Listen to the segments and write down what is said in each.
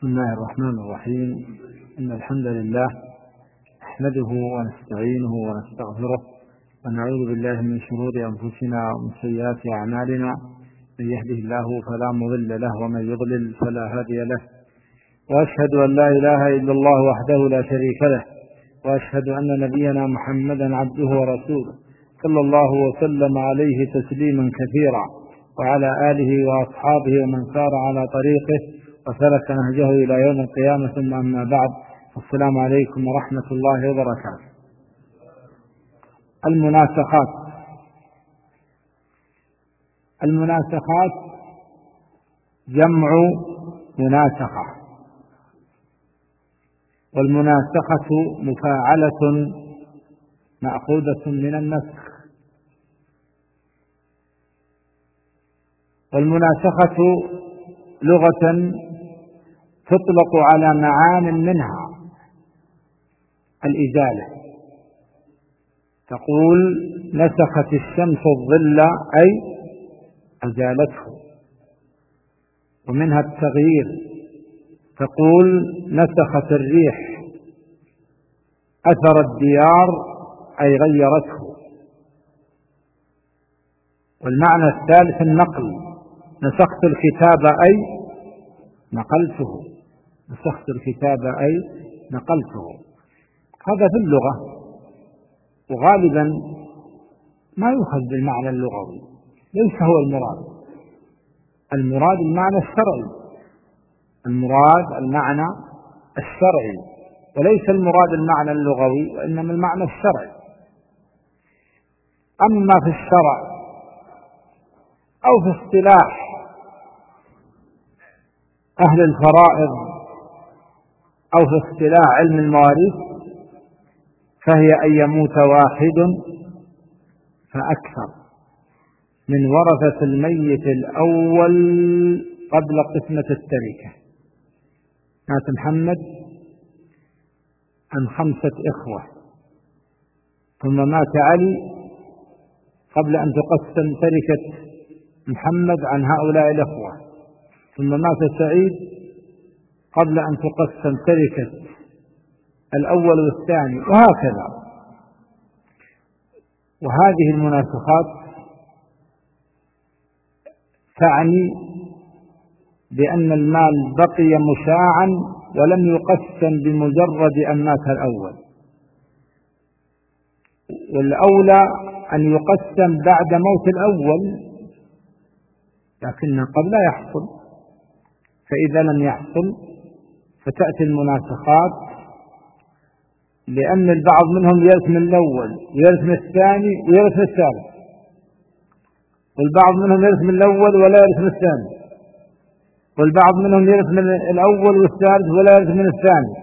بسم الله الرحمن الرحيم. إن الحمد لله نحمده ونستعينه ونستغفره ونعوذ بالله من شرور أنفسنا ومن سيئات أعمالنا. من يهده الله فلا مضل له ومن يضلل فلا هادي له، وأشهد أن لا إله إلا الله وحده لا شريك له، وأشهد أن نبينا محمدا عبده ورسوله صلى الله وسلم عليه تسليما كثيرا، وعلى آله وأصحابه ومن سار على طريقه وسلك نهجه إلى يوم القيامة. ثم أما بعد، السلام عليكم ورحمة الله وبركاته. المناسخات جمع مناسخة، والمناسخة مفاعلة مأخوذة من النسخ. والمناسخة لغة تطلق على معان منها الإزالة، تقول نسخت الشمس الظل أي أزالته. ومنها التغيير، تقول نسخت الريح أثر الديار أي غيرته. والمعنى الثالث النقل، نسخت الكتاب أي نقلته، نسخت الكتاب أي نقلته. هذا في اللغة، وغالبا ما يؤخذ بالمعنى اللغوي، ليس هو المراد المعنى الشرعي، المراد المعنى الشرعي، وليس المراد المعنى اللغوي، وإنما المعنى الشرعي. أما في الشرع أو في اصطلاح أهل الفرائض أو في اصطلاح علم المواريث، فهي أن يموت واحد فأكثر من ورثة الميت الأول قبل قسمة التركة. مات محمد عن 5 إخوة، ثم مات علي قبل أن تقسم تركة محمد عن هؤلاء الإخوة، ثم مات سعيد قبل أن تقسم تركة الأول والثاني، وهكذا. وهذه المناسخات تعني بأن المال بقي مشاعا ولم يقسم بمجرد أن مات الأول، والأولى أن يقسم بعد موت الأول، لكن قد لا يحصل. فإذا لم يحصل فتأتي المناسخات، لأن البعض منهم يرث من الأول ويرث من الثاني ويرث من الثالث، والبعض منهم يرث من الأول ولا يرث من الثاني، والبعض منهم يرث من الأول والثالث ولا يرث من الثاني،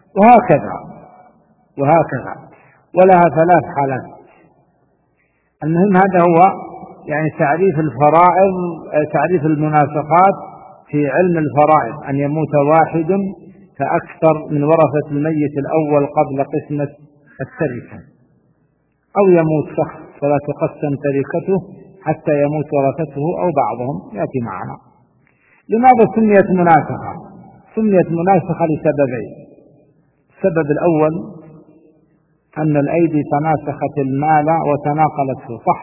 وهكذا ولها 3 حالات. المهم هذا هو يعني تعريف الفرائض، تعريف المناسخات في علم الفرائض: أن يموت واحد فأكثر من ورثة الميت الأول قبل قسمة التركة، أو يموت شخص فلا تقسم تركته حتى يموت ورثته أو بعضهم، يأتي معنا. لماذا سميت مناسخة؟ سميت مناسخة لسببين. السبب الأول أن الأيدي تناسخت المال وتناقلته، صح؟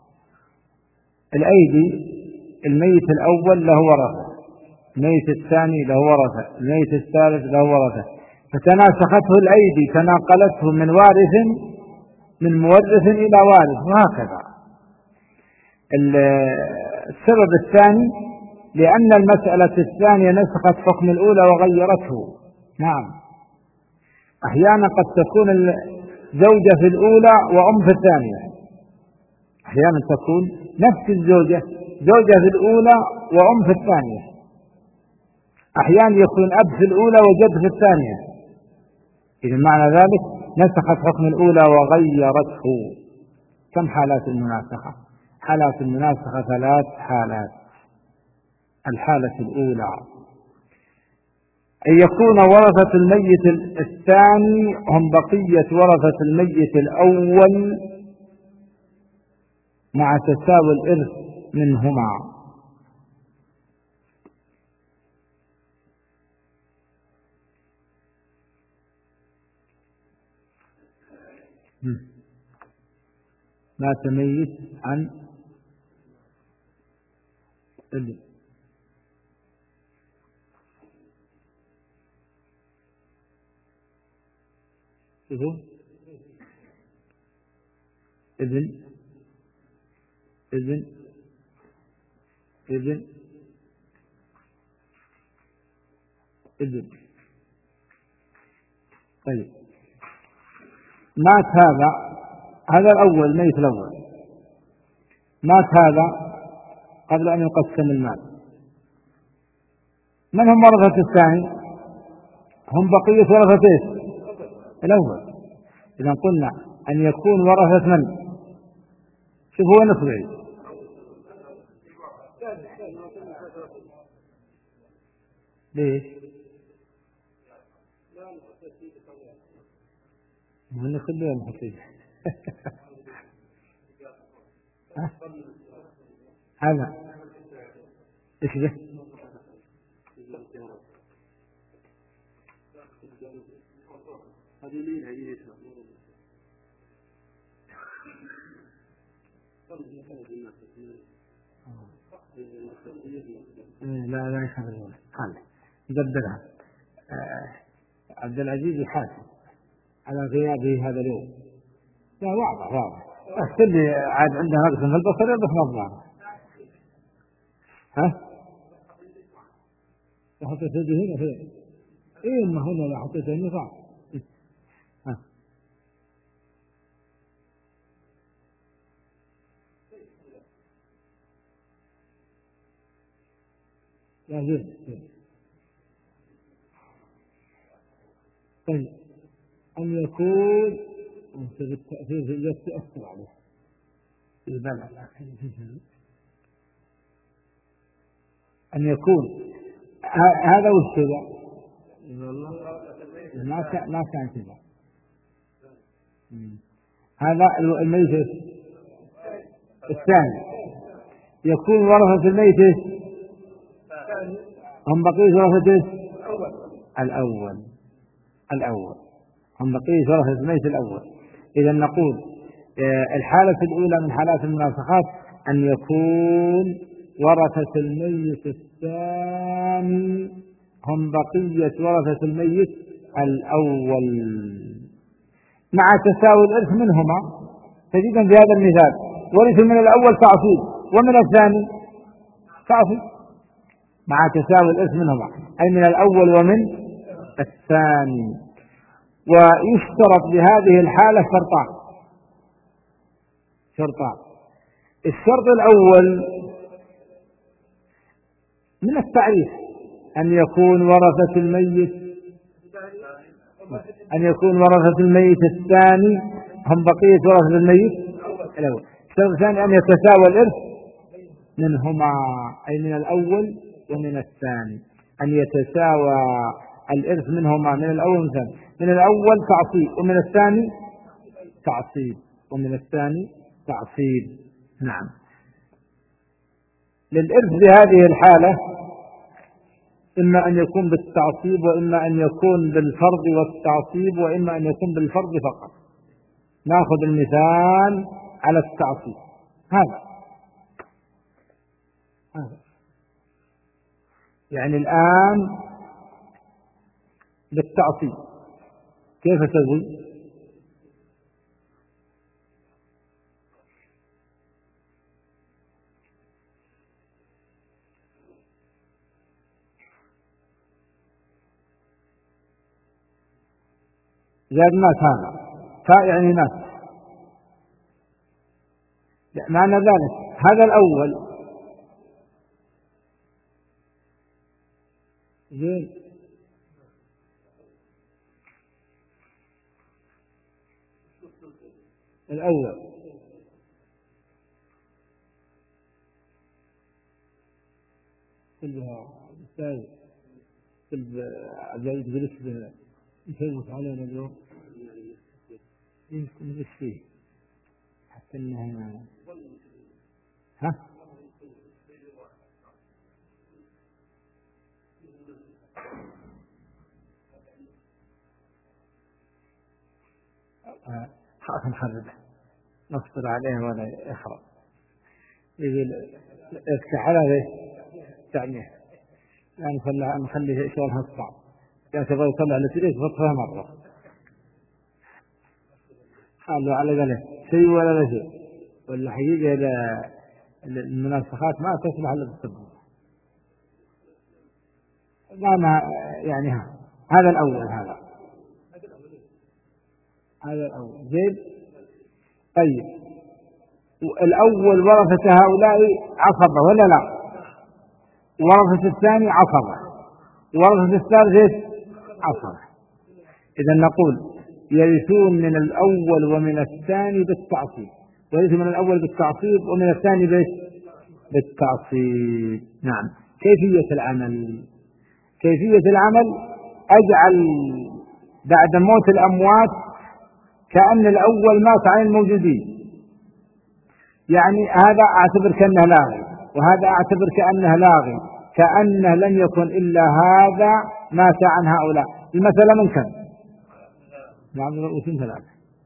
الأيدي، الميت الأول له ورثة، الميت الثاني له ورثة، الميت الثالث له ورثة، فتناسخته الأيدي، تناقلته من مورث إلى وارث، وهكذا. السبب الثاني لأن المسألة الثانية نسخت حكم الأولى وغيرته. نعم، أحيانا قد تكون الزوجة في الأولى وأم في الثانية، أحيانا تكون نفس الزوجة زوجة في الأولى وأم في الثانية، أحيانا يكون أب في الأولى وجد في الثانية. إذا معنى ذلك نسخت حكم الأولى وغيرته. كم حالات المناسخة؟ حالات المناسخة 3 حالات. الحالة الأولى أن يكون ورثة الميت الثاني هم بقية ورثة الميت الأول مع تساوي الإرث منهما. مات ميت عن ابن. شوفوا ابن ابن ابن ابن. طيب مات هذا الأول، ميت الأول، مات هذا قبل أن يقسم المال. من هم ورثة الثاني؟ هم بقية ورثته الأول. إذا قلنا أن يكون ورثة من؟ شوفوا وين نصبعي. ليش؟ من يخليها المحطين هذا إيش به؟ لا يخرجون، خلي ندبرها. عبد العزيز يحاسب على غيابه هذا اليوم. لا واضح أحسن لي عاد عنده نقص في البصر بس ما الظاهر. ها؟ حطيت يدي هنا فين؟ إيه ما هنا لا حطيت هنا صح. ها؟ لا زين. طيب أن يكون بالتأثير في الجسد تأثر عليه البلع. أن يكون هذا وش كذا؟ ما كان كذا. هذا الميت الثاني يكون ورثة الميت هم بقية ورثة الأول هم بقية ورثة الميت الأول. إذا نقول الحالة الأولى من حالات المناسخات أن يكون ورثة الميت الثاني هم بقية ورثة الميت الأول مع تساوي الإرث منهما. تجدون في هذا المثال ورث من الأول تعصيب ومن الثاني تعصيب مع تساوي الإرث منهما، أي من الأول ومن الثاني. ويشترط بهذه الحالة شرطان. الشرط الأول من التعريف أن يكون ورثة الميت الثاني هم بقية ورثة الميت الأول. الشرط الثاني أن يتساوى الإرث منهما، أي من الأول ومن الثاني، أن يتساوى الإرث منهما من الأول ومن الثاني. من الأول تعصيب ومن الثاني تعصيب. نعم. للإرث بهذه الحالة إما أن يكون بالتعصيب وإما أن يكون بالفرض والتعصيب وإما أن يكون بالفرض فقط. نأخذ المثال على التعصيب. هذا يعني الآن بالتعصيب كيف تسوي؟ زاد مات هذا يعني مات. معنى ذلك هذا الأول زين الأول كلها مثال عجائب بالنسبة يفوت علينا اليوم يمكن ايش فيه حتى انها يخربه، نصبر عليه ولا يخرب، يقول افتح على ذي تعميه، يعني نخلي شغلها صعب، يعني تبغى يطلع لتريد فطفها مرة، قالوا على قاله شيء ولا لا شيء، ولا حقيقة المناسخات ما تسمح إلا بالسبب. ما يعني هذا الأول، هذا الأول زين. طيب الأول ورثة هؤلاء عصبة ولا لا؟ ورثة الثاني عصبة، ورثة الثالث عصبة. إذا نقول يرثون من الأول ومن الثاني بالتعصيب، ويرثون من الأول بالتعصيب ومن الثاني بالتعصيب. نعم. كيفية العمل؟ كيفية العمل أجعل بعد موت الأموات كأن الأول مات عن الموجودين، يعني هذا أعتبر كأنه لاغي وهذا أعتبر كأنه لاغي، كأنه لم يكن إلا هذا مات عن هؤلاء. المسألة من كم؟ نعم رؤوسين ثلاثة.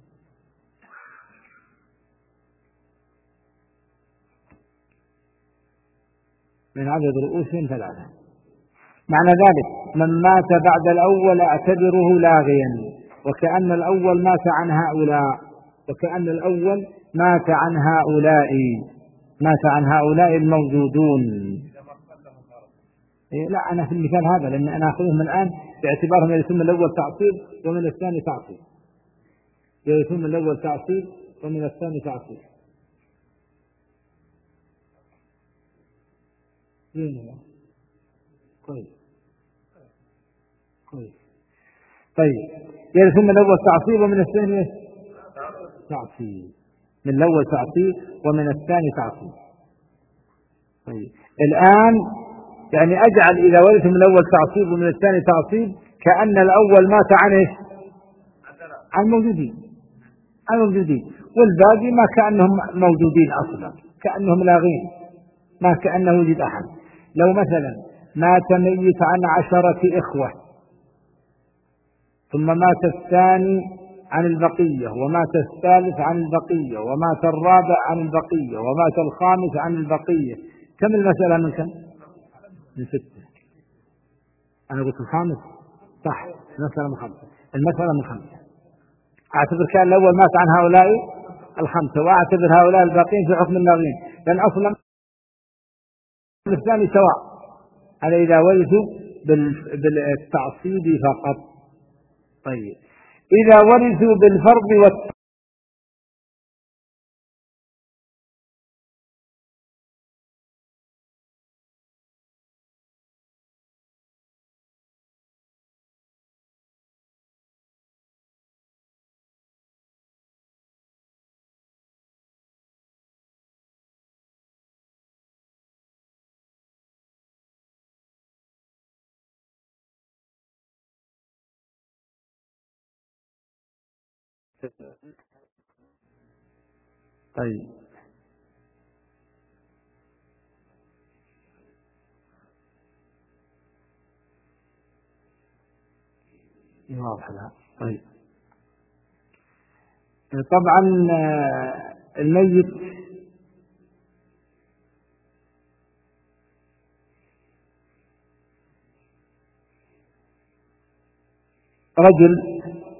من عدد رؤوسين ثلاثة. معنى ذلك من مات بعد الأول أعتبره لاغيا، وكأن الأول مات عن هؤلاء، وكأن الأول مات عن هؤلاء الموجودون. لا أنا في المثال هذا لأن أنا أخذهم الآن باعتبارهم يرثون من الأول تعصيب ومن الثاني تعصيب، يرثون من الأول تعصيب ومن الثاني تعصيب. كويس. طيب يرثون من الأول تعصيب ومن الثاني تعصيب، من الأول تعصيب ومن الثاني تعصيب. طيب الآن يعني أجعل إذا ورثوا من الأول تعصيب ومن الثاني تعصيب كأن الأول مات عن الموجودين، والباقي ما كأنهم موجودين أصلا، كأنهم لاغين، ما كأنه وجد أحد. لو مثلا مات ميت عن 10 إخوة، ثم مات الثاني عن البقية، ومات الثالث عن البقية، ومات الرابع عن البقية، ومات الخامس عن البقية، كم المسألة من كم؟ من 6. أنا قلت الخامس صح، المسألة من 5. أعتبر كان الأول مات عن هؤلاء 5، وأعتبر هؤلاء الباقين في حكم اللاغين، لأن أصلا الثاني سواء. هذا إذا ورثوا بالتعصيب فقط. طيب إذا ورثوا بالفرض طيب واضح لها. طيب طبعا الميت رجل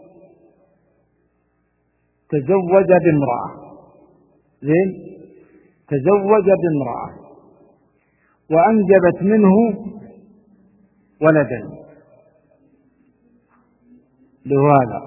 تزوج بامرأة، زين، تزوج بامرأة وأنجبت منه ولدا لهذا،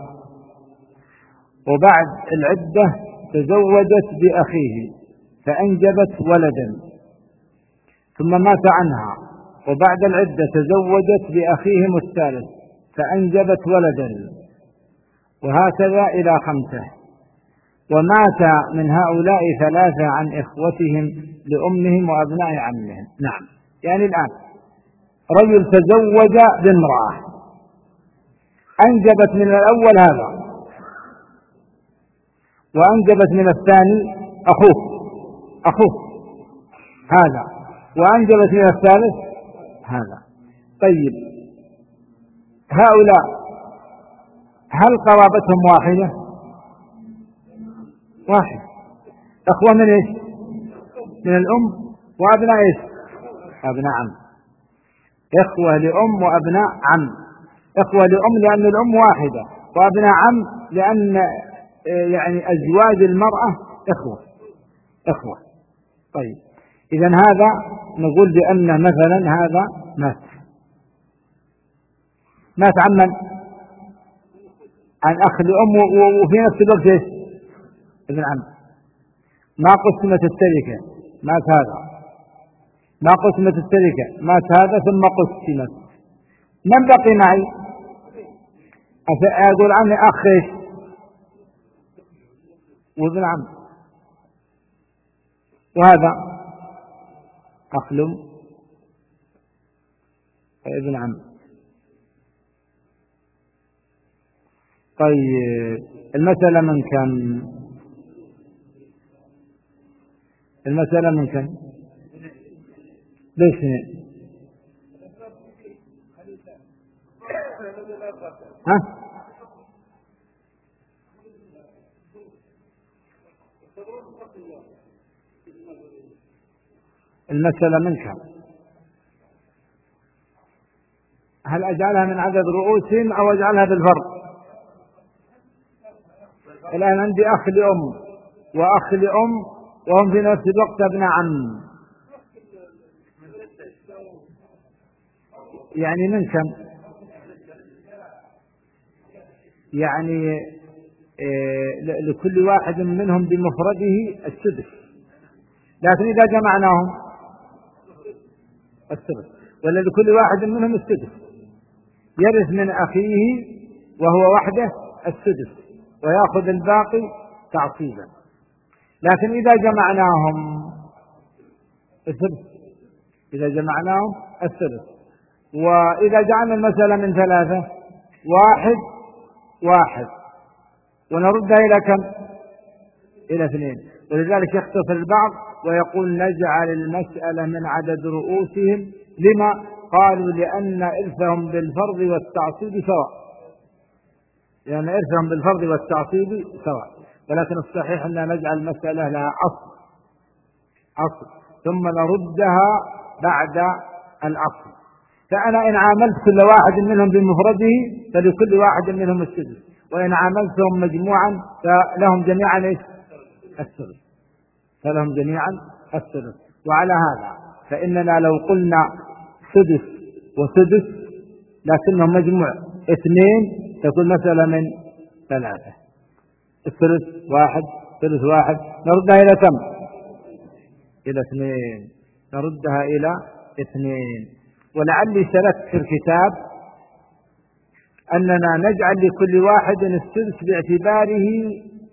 وبعد العدة تزوجت بأخيه فأنجبت ولدا، ثم مات عنها، وبعد العدة تزوجت بأخيهم الثالث فأنجبت ولدا، وهكذا إلى 5. ومات من هؤلاء 3 عن إخوتهم لأمهم وأبناء عمهم. نعم. يعني الآن رجل تزوج بامرأة أنجبت من الأول هذا، وأنجبت من الثاني أخوه هذا، وأنجبت من الثالث هذا. طيب هؤلاء هل قرابتهم واحدة؟ واحد. إخوة من إيش؟ من الأم وأبناء إيش؟ أبناء عم. إخوة لأم وأبناء عم. إخوة لأم لأن الأم واحدة، وأبناء عم لأن يعني أزواج المرأة إخوة. طيب، إذا هذا نقول بأن مثلا هذا مات عن من؟ عن أخ لأم وفي نفس الوقت إيش؟ ابن عم. ما قسمت التركة، مات هذا. ما قسمت التركة، مات هذا ثم قسمت. من بقي معي؟ أقول عني أخ إيش؟ وابن عم، وهذا أخ لأم وابن عم. طيب، المسألة من كم؟ المسألة من كم؟ ليش اثنين؟ ها؟ المسألة من كم؟ هل أجعلها من عدد رؤوسهم أو أجعلها بالفرض؟ الآن عندي أخ لأم وأخ لأم وهم في نفس الوقت ابن عم، يعني من كم؟ يعني لكل واحد منهم بمفرده السدس، لكن إذا جمعناهم السدس، ولا لكل واحد منهم السدس، يرث من أخيه وهو وحده السدس ويأخذ الباقي تعصيبا. لكن إذا جمعناهم السدس، إذا جمعناهم السدس. وإذا جعلنا المسألة من ثلاثة، واحد ونردها إلى كم؟ إلى اثنين. ولذلك يختصر البعض ويقول نجعل المسألة من عدد رؤوسهم. لما؟ قالوا لأن إرثهم بالفرض والتعصيب سواء، ولكن الصحيح أن نجعل المسألة لها أصل ثم نردها بعد الأصل. فأنا إن عاملت كل واحد منهم بمفرده فلكل واحد منهم السدس، وإن عاملتهم مجموعا فلهم جميعا السدس. وعلى هذا فإننا لو قلنا سدس وسدس لكنهم مجموع اثنين تكون مسألة من ثلاثة. الثلث واحد، ثلث واحد، نردها إلى كم؟ إلى اثنين، نردها إلى اثنين. ولعلي سلكت في الكتاب أننا نجعل لكل واحد السدس باعتباره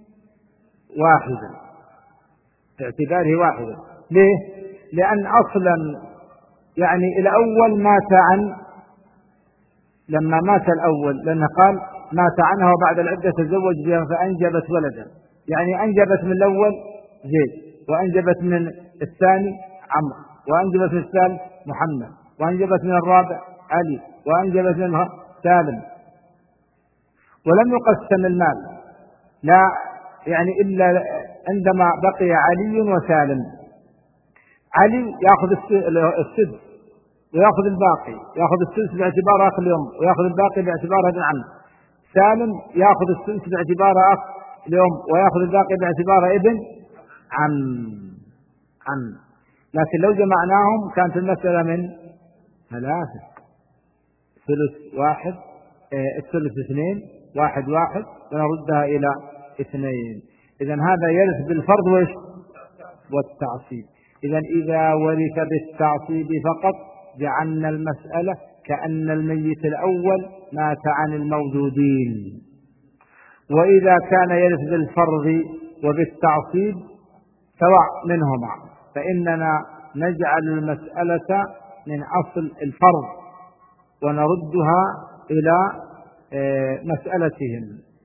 واحدا. ليه؟ لأن أصلا يعني الأول لما مات الأول، لأنه قال مات عنها وبعد العدة تزوج بها فأنجبت ولدا، يعني أنجبت من الأول زيد، وأنجبت من الثاني عمرو، وأنجبت من الثالث محمد، وأنجبت من الرابع علي، وأنجبت منها سالم. ولم يقسم المال لا يعني إلا عندما بقي علي وسالم. علي يأخذ السدس ويأخذ الباقي، يأخذ السدس باعتبار أخ الأم ويأخذ الباقي باعتبار ابن عم. سالم يأخذ السدس باعتبار أخ الأم ويأخذ الباقي باعتبار ابن عم. لكن لو جمعناهم كانت المسألة من ثلاثة، ثلث واحد، الثلث اثنين، واحد ونردها إلى اثنين. إذن هذا يرث بالفرض والتعصيب. إذا ورث بالتعصيب فقط جعلنا المسألة كأن الميت الأول مات عن الموجودين. وإذا كان يرث بالفرض وبالتعصيب سواء منهما فإننا نجعل المسألة من أصل الفرض ونردها إلى مسألتهم.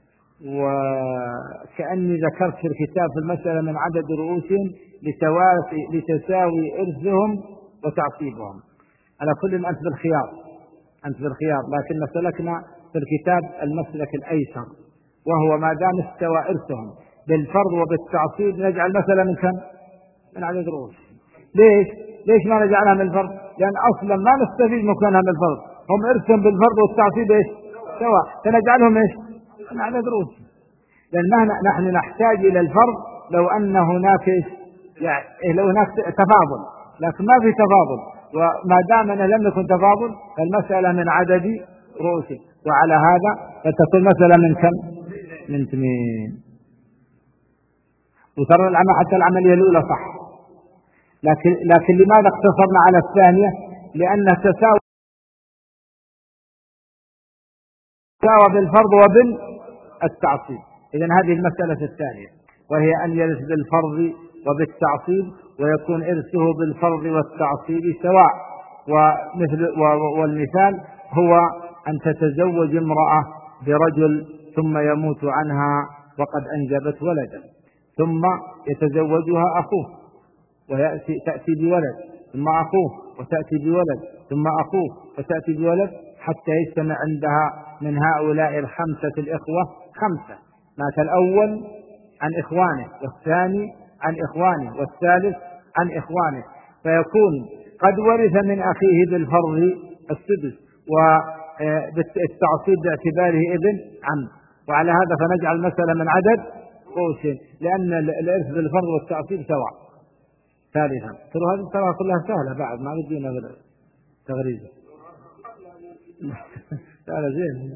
وكأني ذكرت في الكتاب في المسألة من عدد رؤوسهم لتساوي إرثهم وتعصيبهم. على كل أنت بالخيار، لكن سلكنا في الكتاب المسلك الأيسر، وهو ما دام استوى إرثهم بالفرض وبالتعصيب نجعل مثلا من كم؟ من عدد رؤوس. ليش ما نجعلها من الفرض؟ لأن أصلا ما نستفيد مكانها من الفرض، هم إرثهم بالفرض والتعصيب إيش؟ سواء، فنجعلهم إيش؟ من عدد رؤوس. لأن نحن نحتاج إلى الفرض لو أن هناك يعني لو هناك تفاضل، لكن ما في تفاضل، وما دام أنه لم يكن تفاضل فالمسألة من عدد رؤوس، وعلى هذا فتكون مثلا من كم؟ من 2. وترى حتى العملية الأولى صح، لكن لماذا اقتصرنا على الثانية؟ لأن تساوى بالفرض وبالتعصيب. إذن هذه المسألة الثانية، وهي أن يرث بالفرض وبالتعصيب، ويكون إرثه بالفرض والتعصيب سواء. والمثال هو أن تتزوج امرأة برجل ثم يموت عنها وقد أنجبت ولدا، ثم يتزوجها أخوه تأتي بولد، ثم أخوه وتأتي بولد، ثم أخوه وتأتي بولد، حتى يجتمع عندها من هؤلاء الخمسة الإخوة 5. مات الأول عن إخوانه، والثاني عن إخوانه، والثالث عن إخوانه، فيكون قد ورث من أخيه بالفرض 6 وبالتعصيب باعتباره ابن عم. وعلى هذا فنجعل المسألة من عدد قوس، لأن الإرث بالفرض والتعصيب سواء. ثالثا، ترى كلها سهلة بعد، ما بدينا غير تغريزة. سهلة زين.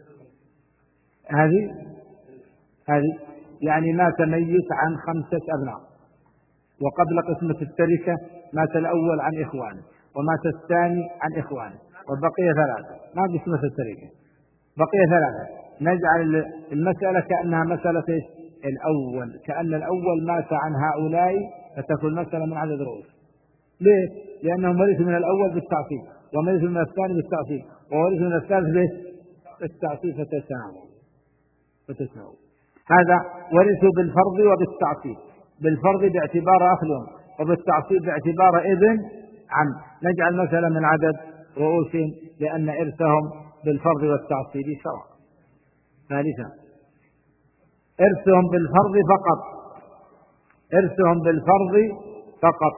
هذه يعني مات ميت عن 5 أبناء، وقبل قسمة التركة مات الأول عن إخوانه، ومات الثاني عن إخوانه، وبقي 3. ما قسمة التركة، بقي 3. نجعل المسألة كأنها مسألة الأول، كأن الأول مات عن هؤلاء، فتكون المسألة من عدد رؤوس. ليه؟ لأنهم ورثوا من الأول بالتعصيب، وورثوا من الثاني بالتعصيب، وورثوا من الثالث بالتعصيب، فتساووا. هذا ورثوا بالفرض وبالتعصيب، بالفرض باعتبار أخ لهم، وبالتعصيب باعتبار ابن عم. نجعل مثلا من عدد رؤوس، لأن إرثهم بالفرض والتعصيب سواء. ثالثا، إرثهم بالفرض فقط، إرثهم بالفرض فقط.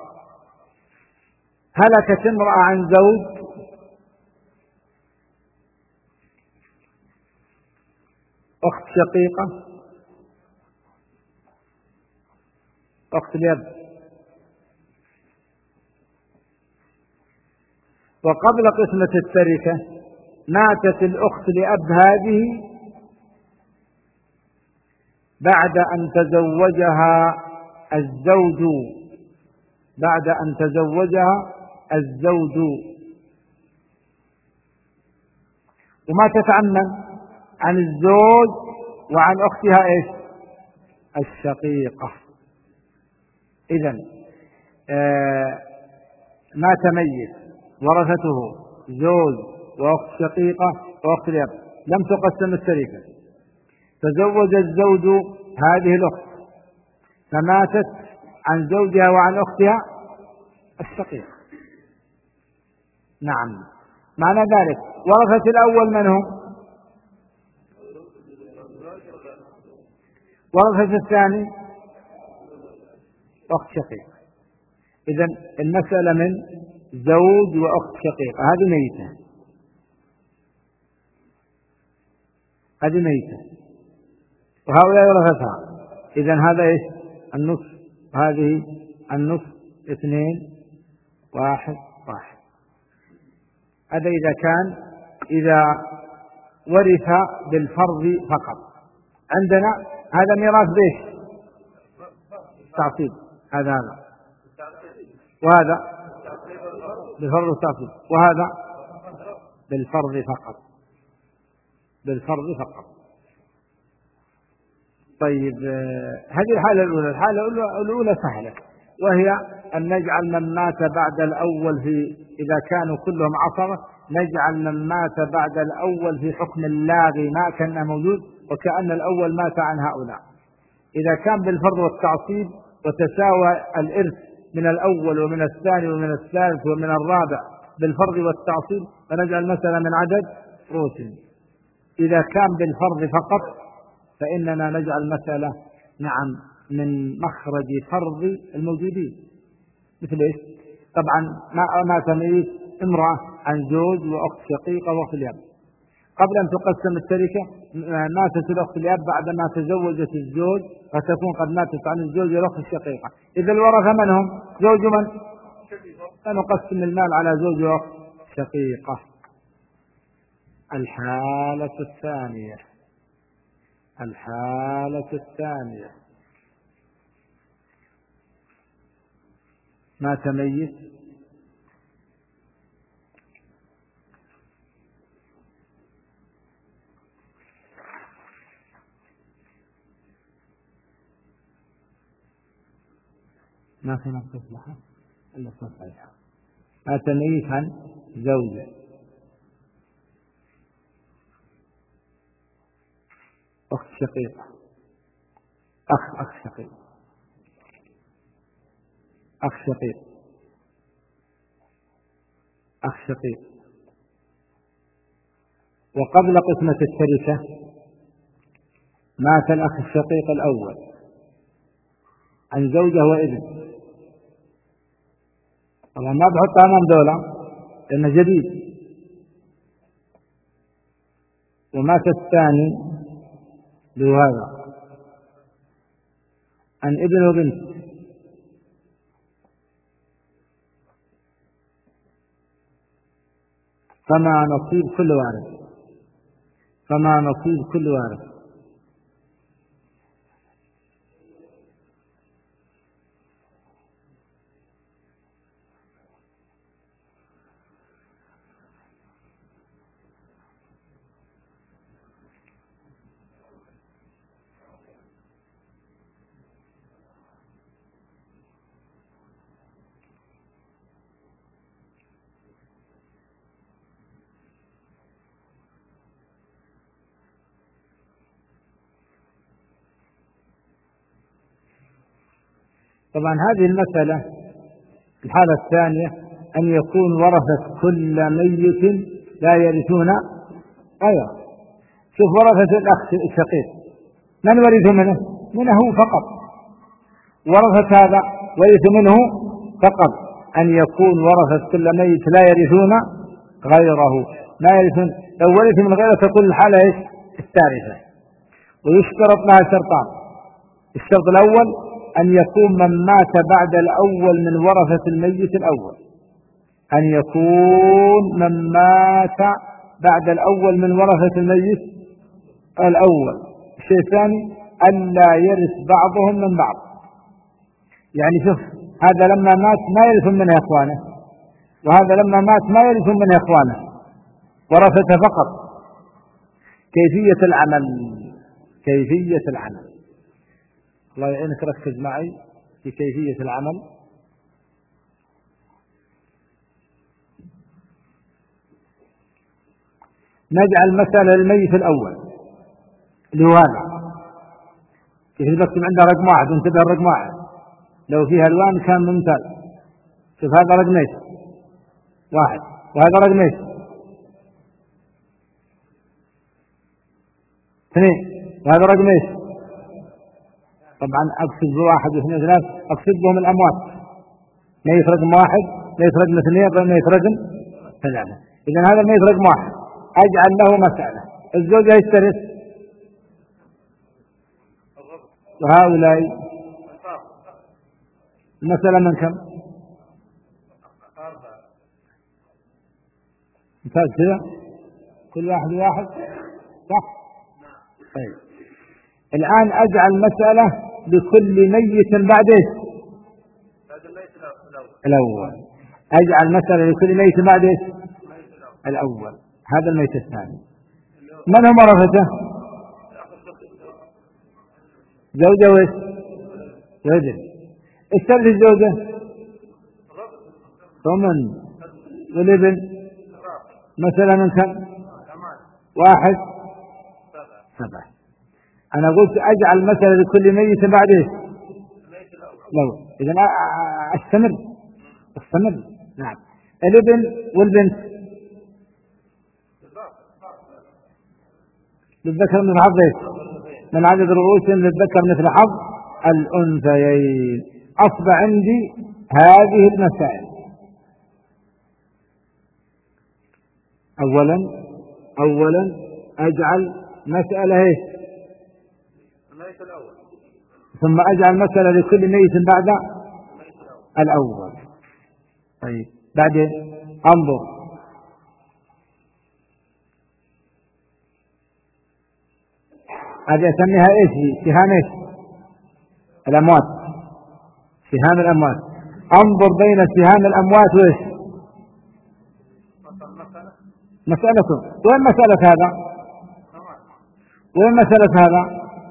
هلكت امرأة عن زوج أخت شقيقة، أخت اليد، وقبل قسمة التركة ماتت الأخت لأب هذه بعد أن تزوجها الزوج، وماتت عن الزوج وعن أختها الشقيقة. إذن مات ميت ورثته زوج وأخت شقيقة وأخت الأب، لم تقسم التركة، تزوج الزوج هذه الأخت فماتت عن زوجها وعن أختها الشقيقة. نعم، معنى ذلك ورثة الأول من هم؟ ورثة الثاني أخت شقيقة. إذن المسألة من زوج وأخت شقيقة، هذه ميتة وهؤلاء ورثتها. إذن هذا النصف، هذه النصف 2 1 1. هذا إذا ورث بالفرض فقط. عندنا هذا ميراث تعصيب، هذا وهذا بالفرض والتعصيب، وهذا بالفرض فقط. طيب، هذه الحالة الأولى سهلة، وهي أن نجعل من مات بعد الأول إذا كانوا كلهم عصبة، نجعل من مات بعد الأول في حكم اللاغي ما كان موجود، وكأن الأول مات عن هؤلاء. إذا كان بالفرض والتعصيب وتساوى الإرث من الأول ومن الثاني ومن الثالث ومن الرابع بالفرض والتعصيب، فنجعل مثلا من عدد رؤوس. إذا كان بالفرض فقط فإننا نجعل مسألة نعم من مخرج فرض الموجودين. مثل ايش؟ طبعا ما تميز امرأة عن زوج وأخت شقيقة وأخت الأب. قبل أن تقسم التركة ماتت الأخت الأب، بعدما تزوجت الزوج فتكون قد ماتت عن الزوج والأخت الشقيقة. إذا الورثة من هم؟ زوج من؟ فنقسم المال على زوج وأخت شقيقة. الحالة الثانية ما تميز ما في نقص لها إلا صفحة. ما تميز عن زوجة، أخت شقيقة، أخ شقيق، وقبل قسمة التركة مات الأخ الشقيق الأول عن زوجة وابن. طبعا ما بحط أمام دولة لأنه جديد. ومات الثاني لهذا عن ابن وبنت. فما نصيب كل وارث. طبعا هذه المسألة الحالة الثانية أن يكون ورثة كل ميت لا يرثون غيره. شوف ورثة الأخ الشقيق من ورث منه فقط. ورثة هذا ورث منه فقط. أن يكون ورثة كل ميت لا يرثون غيره، لا يرثون. لو ورث من غيره تكون الحالة ايش؟ الثالثة. ويشترط لها شرطان. الشرط الأول أن يكون من مات بعد الأول من ورثة الميت الأول. أن يكون من مات بعد الأول من ورثة الميت الأول. الشيء الثاني ألا يرث بعضهم من بعض. يعني شوف، هذا لما مات ما يرث منه إخوانه، وهذا لما مات ما يرث منه إخوانه، ورثته فقط. كيفية العمل الله يعينك، ركز معي في كيفية العمل. نجعل مسألة الميت الأول اللي هو هذا. كيف بكتب عندها رقم واحد وانتبه الرقم واحد، لو فيها ألوان كان ممتاز. شوف هذا رقم ايش؟ واحد، وهذا رقم ايش؟ اثنين، وهذا رقم ايش؟ طبعا أقصد بواحد واثنين وثلاث أقصد بهم الأموات. ميت رقم واحد، ميت رقم اثنين، ميت رقم ثلاثة. إذا هذا الميت رقم واحد أجعل له مسألة. الزوجة يشترط، وهؤلاء المسألة من كم؟ ممتاز كذا، كل واحد صح؟ طيب الآن أجعل مسألة لكل ميت بعد ايش؟ الأول. أجعل مسألة لكل ميت بعد ايش؟ الأول. هذا الميت الثاني. من هم ورثته؟ زوجة وايش؟ وابن. ايش ترث الزوجة؟ ثمن. والابن مثلا من كم؟ واحد، سبعة. أنا قلت أجعل مثلا لكل ميت بعد إيش؟ الأول. إذن استمر. نعم. الابن والبنت للذكر من حظ إيش؟ من عدد رؤوس للذكر مثل حظ الأنثيين. أصبح عندي هذه المسائل. أولا أجعل مسألة ايش؟ ثم أجعل مسألة لكل ميت بعد الأول. طيب بعدين انظر هذه أسميها ايش؟ سهام ايش؟ الأموات، سهام الأموات. انظر بين سهام الأموات وايش؟ مسألته. وين مسألة هذا؟ وين مسألة هذا؟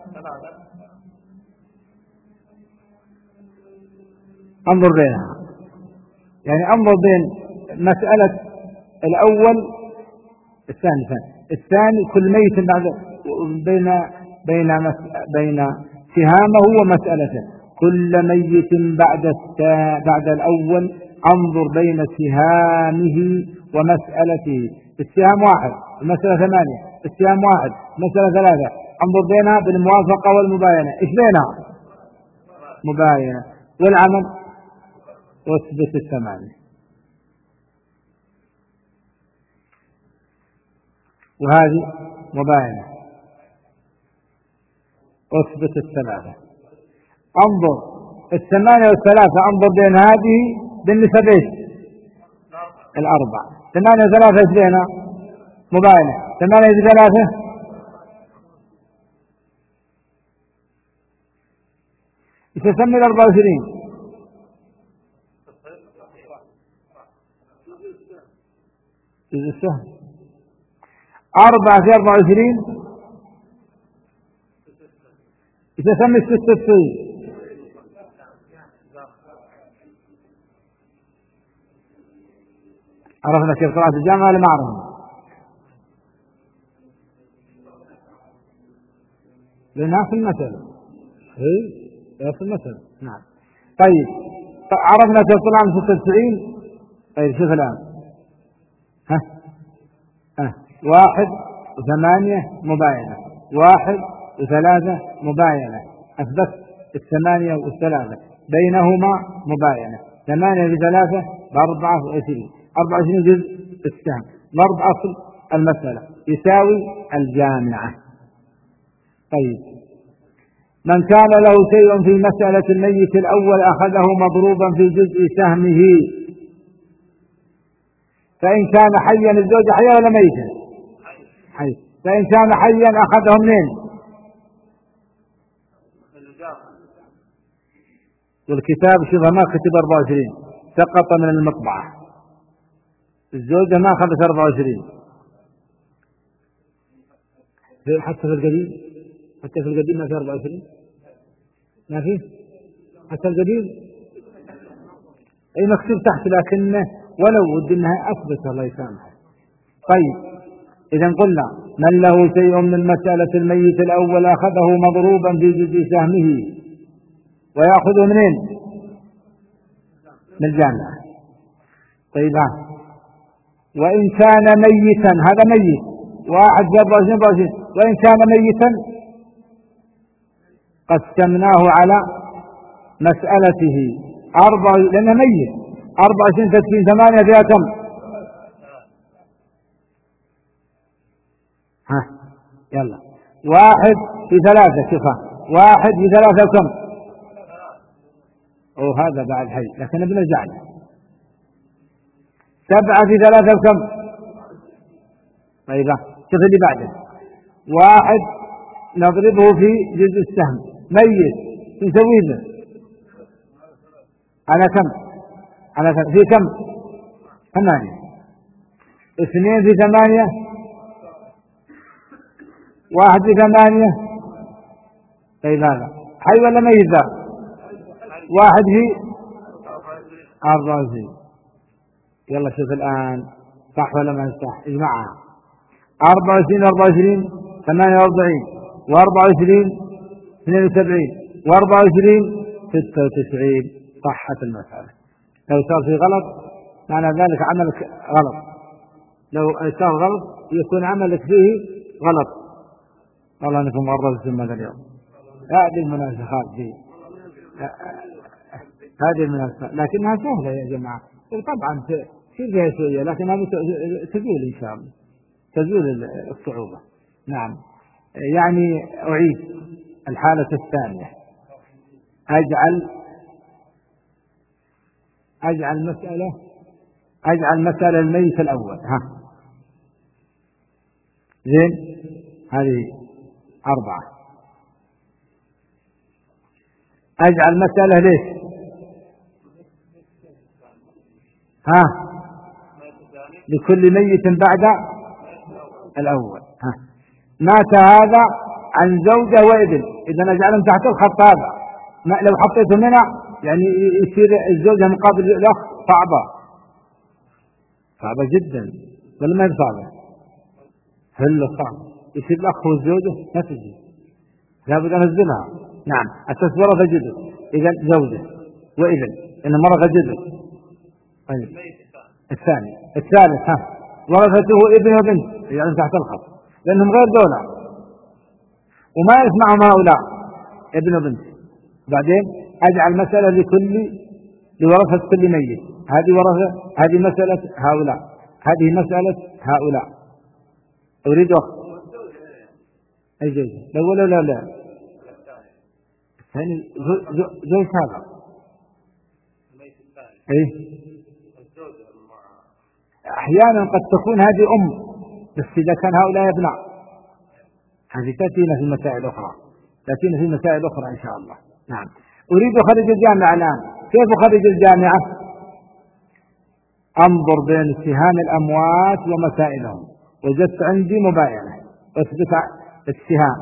انظر بينها، يعني انظر بين مسألة الأول الثاني كل ميت بعد بين سهامه ومسألته. كل ميت بعد الأول انظر بين سهامه ومسألته. السهام واحد، المسألة 8، السهام واحد، المسألة 3. انظر بينها بالموافقة والمباينة. ايش بينها؟ مباينة. والعمل واثبت 8. وهذه مباينة اثبت 3. انظر 8 و3، انظر بين هذه بالنسبة ايش؟ 4. 8 و3 ايش بينها؟ مباينة. 8 و3 ايش تسمي 24؟ جزء السهم. 4 في 24 ايش تسمي 96؟ عرفنا كيف قراءة الجامعة ولا ما عرفنا؟ لأنها في المثل. هي في المثل. نعم. طيب عرفنا كيف طلع من 96. طيب شوف الآن. 1 و8 مباينة، 1 و3 مباينة. أثبت 8 و3 بينهما مباينة. 8 و3 ب24، 24 جزء السهم، ضرب أصل المسألة يساوي الجامعة. طيب من كان له شيء في مسألة الميت الأول أخذه مضروبا في جزء سهمه. فإن كان حيا الزوج حيا ولا ميتا؟ حي. فإن كان حيا أخذه منين؟ والكتاب شوفها ما كتب 24، سقط من المطبعة. الزوجة ما أخذت 24 حتى في القديم ما في 24، ما في حتى القديم. أي مكتوب تحت لكنه ولو ود انها اثبت الله يسامحه. طيب اذا قلنا من له شيء من مسألة الميت الاول اخذه مضروبا في جزء سهمه ويأخذه منين؟ من الجامعة. طيب وإن كان ميتا، هذا ميت 1 في 24، وإن كان ميتا قسمناه على مسألته 4 لأنه ميت. 24 تسكين 8 فيها كم؟ يلا 1 في 3 شوفها. 1 في 3 كم؟ هذا بعد حي لكن بنرجع له. 7 في 3 كم؟ طيب شوف اللي بعده. 1 نضربه في جزء السهم، ميت نسوي له على كم؟ على في كم؟ 8. 2 في 8، 1 في 8. طيب هذا حي ولا ميت ذا؟ 1 في 24. يلا شوف الآن صح ولا ما صح؟ اجمعها. 24 48 و24 72 و24 96. صحت المسألة. لو صار في غلط معنى ذلك عملك غلط. لو صار غلط يكون عملك فيه غلط. والله أنكم غرزتم هذا اليوم. هذه المناسخات دي، هذه المناسخات لكنها سهلة يا جماعة. طبعا تصير فيها شوية، لكن هذه تزول إن شاء الله، تزول الصعوبة. نعم. يعني أعيد الحالة الثانية. أجعل مسألة الميت الأول. زين، هذه 4. أجعل مسألة ليش؟ لكل ميت بعد الأول. مات هذا عن زوجة وابن، إذا أجعلهم تحت الخط هذا. لو حطيته منها يعني يصير الزوجة مقابل الأخ صعبة جدا، ولا ما هي صعبة؟ هلا صعبة، يصير الأخ والزوجة ما تجي، لابد أن أنزلها. نعم، أساس ورثة جزء، إذا زوجة وابن، إن مرض جزء. طيب الثالث ورثته ابن وبنت، يعني تحت الخط، لأنهم غير دولة وما يسمعهم هؤلاء ابن وبنت. بعدين أجعل مسألة لورثة كل ميت. هذه ورثة، هذه مسألة هؤلاء، هذه مسألة هؤلاء. أريد أي زوجة الأول لا الثاني زوج هذا. أحيانا قد تكون هذه بس إذا كان هؤلاء أبناء. هذه تأتينا في مسائل أخرى إن شاء الله. نعم. أريد خرج الجامعة الآن. كيف خرج الجامعة؟ أنظر بين اتهام الأموات ومسائلهم. وجدت عندي مباينة، أثبت اتهام،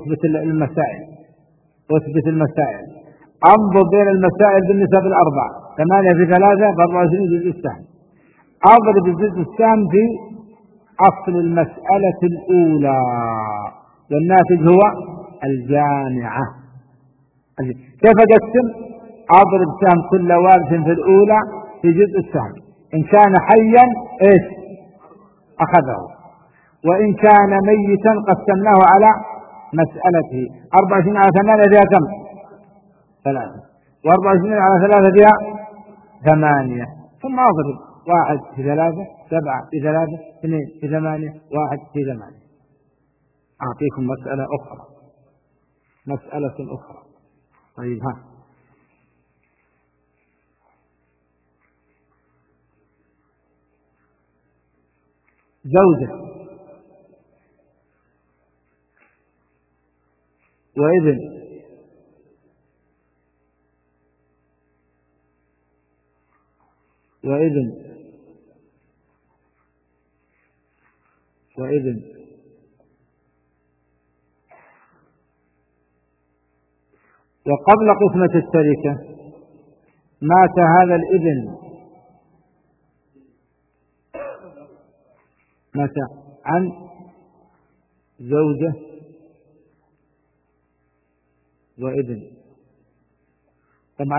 أثبت المسائل. أنظر بين المسائل بالنسب 4، 8 في 3 ب24 جزء السهم. أضرب الجزء السهم في أصل المسألة الأولى، والناتج هو الجامعة. كيف أقسم؟ أضرب سهم كل وارث في الأولى في جزء السهم. إن كان حيا أخذه، وإن كان ميتا قسمناه على مسألته. 24 على 8 فيها كم؟ 3. و24 على 3 فيها 8. ثم أضرب 1 في 3، 7 في 3، 2 في 8، 1 في 8. أعطيكم مسألة أخرى. طيب زوجة وابن وقبل قسمة التركة مات هذا الابن، مات عن زوجة وابن. طبعا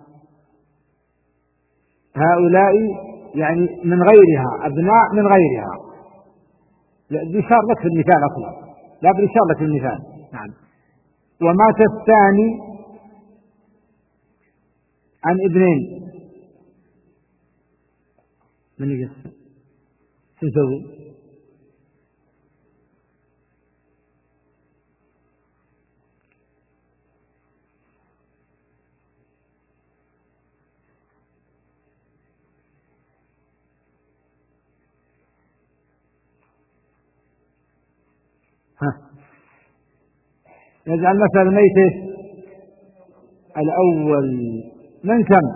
هؤلاء يعني من غيرها، أبناء من غيرها. بيشار لك في المثال أصلا، لا بيشار لك في المثال. نعم. ومات الثاني عن ابنين. من يقسم؟ شو نسوي؟ نجعل مثل الميت الأول من كم؟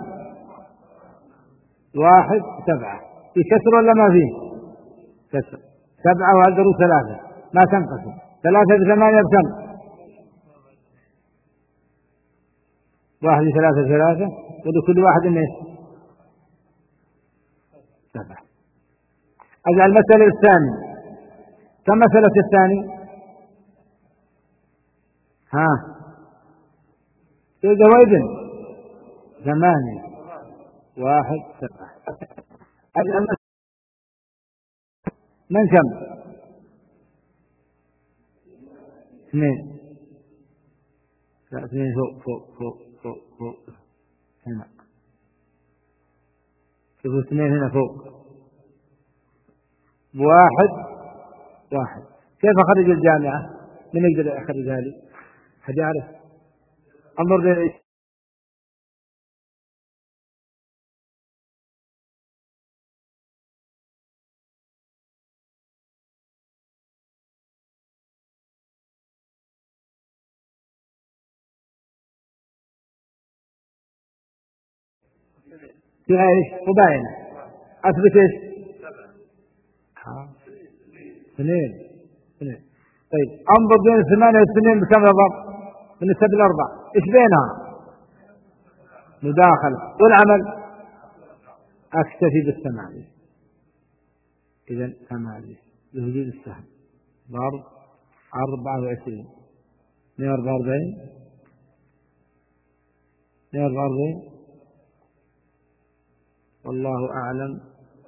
1 7. في كسر ولا ما فيه؟ كسر. 7 وهدروا 3 ما تنقسم. 3 في 8 بكم؟ 1 في 3 3، ولكل واحد ايش؟ 7. أجعل المسألة الثاني. كم مسألة الثاني؟ زوجة وابن 8، 1 7. أجعل من كم؟ اثنين، لا اثنين فوق فوق فوق فوق فوق هنا، شوفوا اثنين هنا فوق، واحد. كيف أخرج الجامعة؟ من يقدر يخرجها لي؟ حد يعرف؟ انظر بين فيها ايش؟ مباينة. اثبت ايش؟ اثنين. طيب انظر بين 8 و2 بكم يضرب؟ من 7 إلى 4 ايش بينها؟ مداخلة. والعمل اكتفي بالثمانية. اذا 8 بوجود السهم ضرب 24 144 والله أعلم.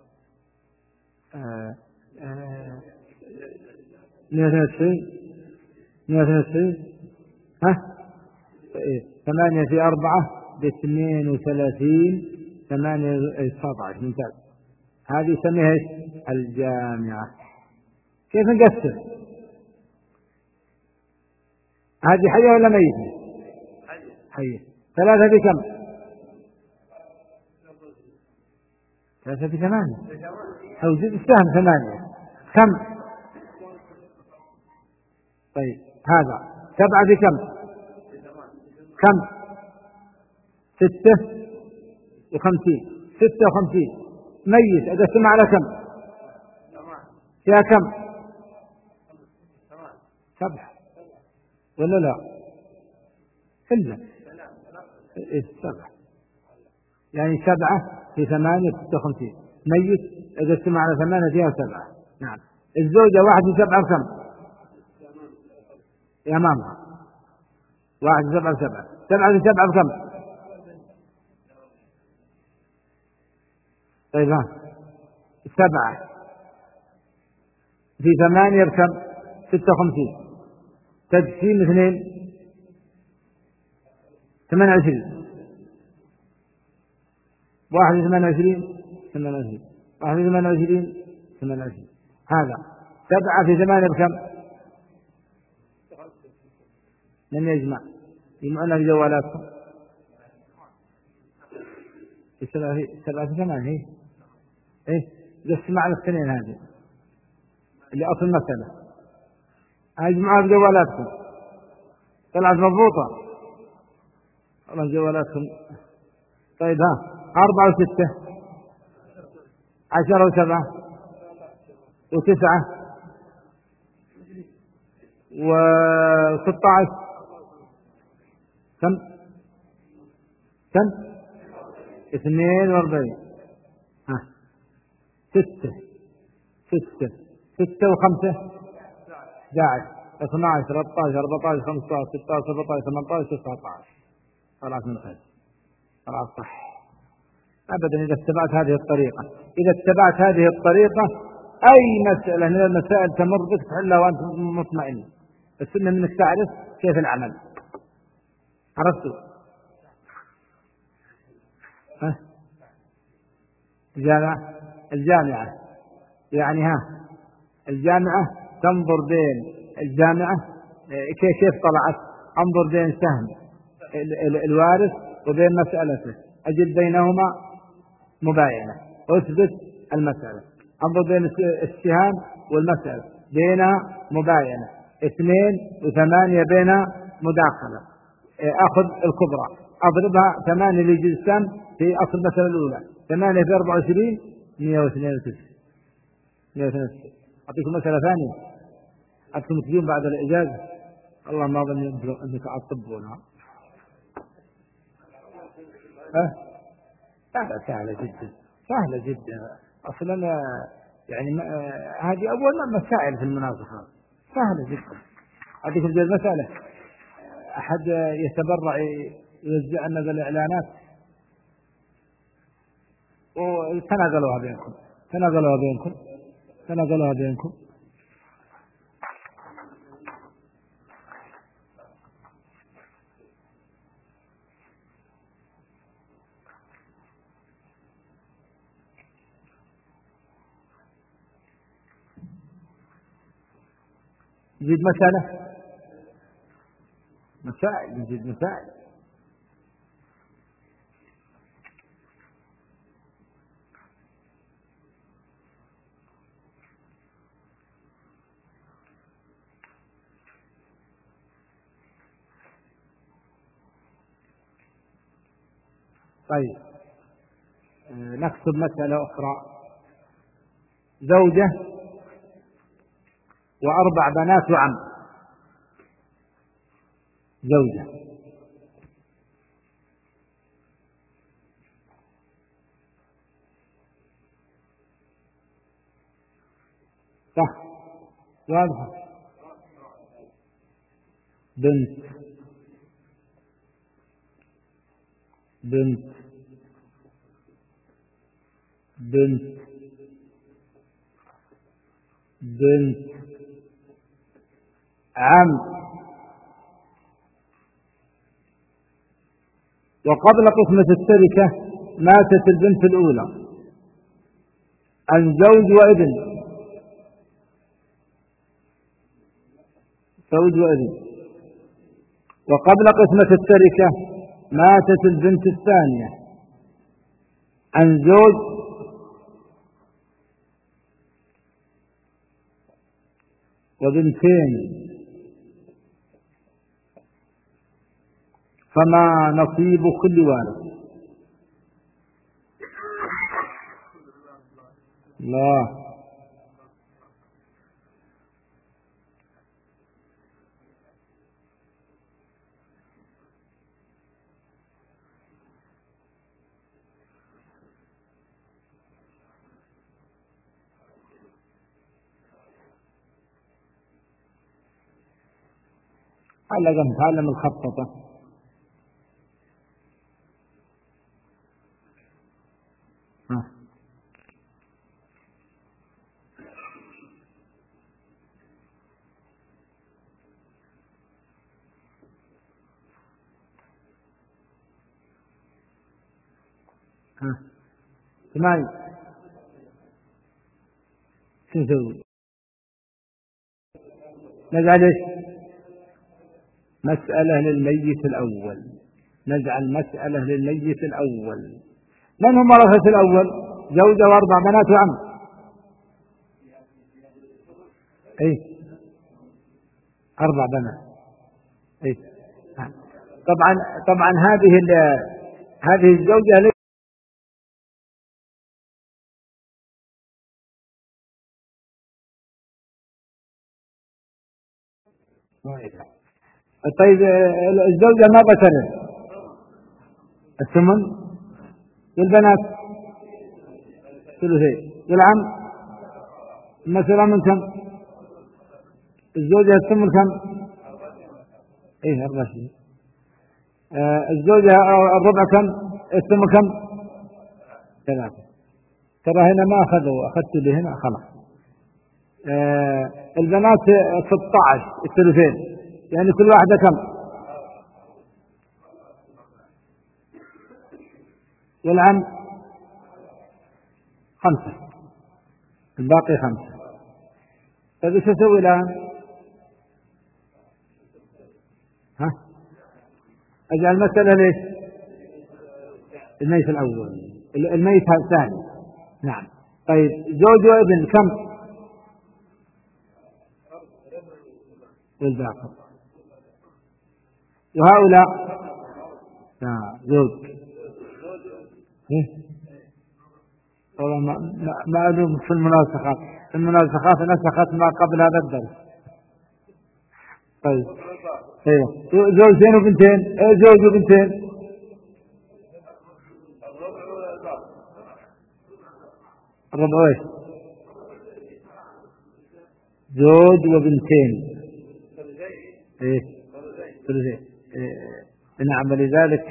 192 ها؟ 8 في 4 ب32 8 19. ممتاز. هذه يسميها الجامعة. كيف نقسم؟ هذه حية ولا ميتة؟ حية. 3 بكم؟ 3 ب8 أو زد السهم 8 كم؟ طيب هذا 7 بكم؟ كم؟ 56 ميت. أقسم على كم؟ فيها كم؟ 7 ولا لا؟ إلا 7 يعني 7 في 8 56 ميت. أقسم على 8 فيها 7. نعم. الزوجة 1 في 7 بكم؟ يا ماما 1 في 7 7 7 في 7 بكم؟ طيب ها 7 في 8 بكم؟ 56. تقسيم 2 28. 1 في 28 28. 1 في 28 28. هذا 7 في 8 بكم؟ من يجمع؟ يجمعونها في جوالاتكم. 7 في 8 ايه قسم على الاثنين هذه اللي اصل المسألة. اجمعها في جوالاتكم. طلعت مضبوطة والله جوالاتكم. طيب ها 4 و6 10 و7 و9 و16 كم 42. ها 6 و5 11 12 13 14 15 16 17 18 19. طلعت من خير. طلعت صح أبدا. إذا اتبعت هذه الطريقة أي مسألة من المسائل تمر بك تحلها وأنت مطمئن. السنة منك تعرف كيف العمل. عرفتوا؟ ها؟ الجامعة يعني الجامعة تنظر بين الجامعة كيف طلعت. انظر بين سهم الوارث وبين مسألته أجد بينهما مباينة واثبت المسألة. انظر بين السهام والمسألة بينها مباينة. 2 و8 بينها مداخلة. أخذ الكبرى أضربها 8 لجزء في أصل المسألة الأولى. 8 في 24 192. أعطيكم مسألة ثانية. أنتم تجون بعد الإجازة. الله ما ظن أنك أطبونها. سهلة جدا أصلا. يعني هذه أول مسائل في المناظرة سهلة جدا. أعطيكم زي المسألة. أحد يتبرع يوزع لنا بالإعلانات وتناقلوها بينكم. نزيد مسألة، مسائل، نزيد مسائل. طيب نكتب مسألة أخرى. زوجة وأربع بنات وعم. زوجة صح، واضحة. بنت بنت بنت بنت عم. وقبل قسمة التركة ماتت البنت الأولى عن زوج وابن. زوج وابن. وقبل قسمة التركة ماتت البنت الثانية عن زوج وبنتين. فما نصيب كل وارث؟ الله. على جنب تعلم الخططة. ثمانية. شو نسوي؟ نجعل ايش؟ مسألة للميت الأول. نجعل مسألة للميت الأول. من هم ورثة الأول؟ زوجة وأربع بنات وعم. اي أربع بنات. اي طبعا هذه الزوجة طيب الزوجة ما بترث الثمن، والبنات ثلثين، والعم المسألة من كم؟ الزوجة الثمن كم؟ ايه 24. الزوجة الربع كم؟ الثمن كم؟ 3. ترى هنا ما أخذت لي هنا خلاص. البنات 16 الثلثين، يعني كل واحدة كم؟ والعم 5، الباقي 5. طيب ايش اسوي الآن؟ اجعل المسألة ليش؟ الميت الأول، الميت الثاني. نعم. طيب زوج وابن كم؟ والباقي. وهؤلاء زوج. والله ما أدوم في المناسخات. المناسخات نسخت ما قبل هذا الدرس. طيب ايوه زوجين وبنتين. زوج وبنتين. الربع ايش؟ زوج وبنتين. ايه ثلثين. نعم. ولذلك